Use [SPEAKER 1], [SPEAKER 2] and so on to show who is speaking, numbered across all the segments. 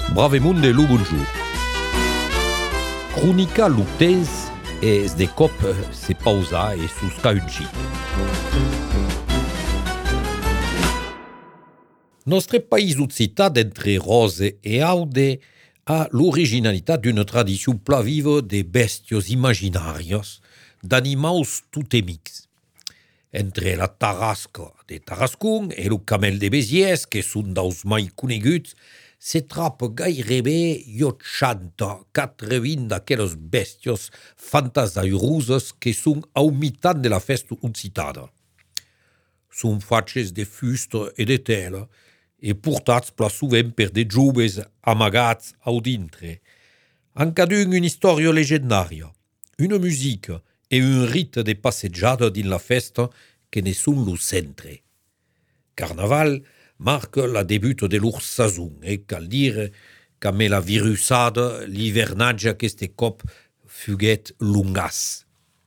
[SPEAKER 1] Bravemunde lu bonjour. Cronica lutens es de cop se pausa e susca un cit. Nostre país occitan d'entre rose e aude a l'originalitat d'una tradició plaviva de bèstios imaginàrios, d'animaus totemics. Entre la tarasca de Tarascon e lo camel de Béziers, que són dels mai coneguts, se trapa gairebé 80-80 d'aquelles bèstios fantasairoses que són au mitan de la festa occitana. Són faches de fusta e de tela e portats pla sovent per de joves amagats au dintre. En cadun una història legendària, una musica e un rite de passejada din la festa que ne són lo centre. Carnaval marca la debut de l'urs sazon e cal dire qu'ame la virusada l'hivernatge aquest cop fuguet lungas.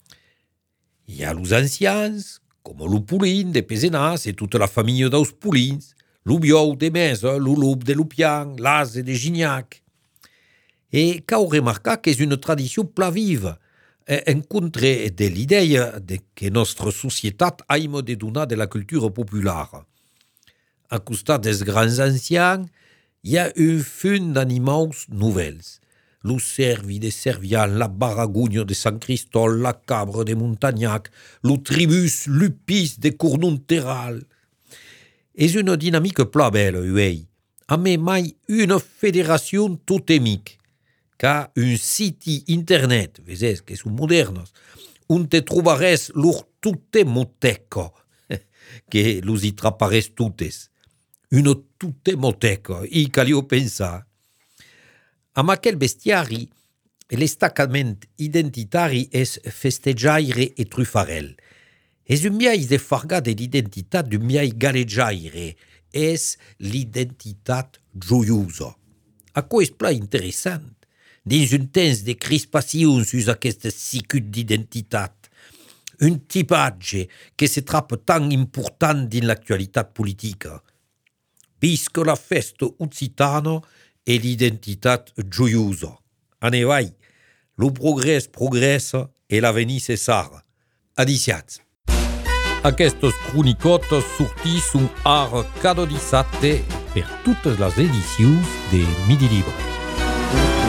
[SPEAKER 1] Hi ha los ancians, com lo Pulin de Pesenàs e tota la família dels Pulins, lo Biou de Mesa, lo Lup de Lupian, l'Ase de Gignac. E cau remarcar qu'és una tradició plaviva, en contra de l'idea de que nostra societat aima de donar de la cultura popular. A costat dels grans ancians, hi ha un fun d'animaus novels. Lo cervi de Servian, la baragugna de Sant Cristol, la cabra de Montagnac, lo tribus lupis de Cournonterral. És una dinamica pla bella, uei. A me mai una federació totemic, ca un siti internet, vezes que són modernos, on te trobaràs lor totemoteca, que los hi traparàs totes. Una totemoteca, i calio pensar. Amb aquel bestiari, l'estacament identitari és festejaire e trufarel. És un miai de farga de l'identitat d'un miai galejaire. És l'identitat joiosa. Aquò és pla interessant. Dins un temps de crispació sus aquest sicut d'identitat. Un tipatge que se trapa tan important dins l'actualitat politica. Visca la festa occitana e l'identitat joiosa. Ane vai, lo progrés progressa e l'avenir cessara. Adiciats. Aquestes cronicotes sortisson ara cada dissabte per totes les edicions de Midi Libre.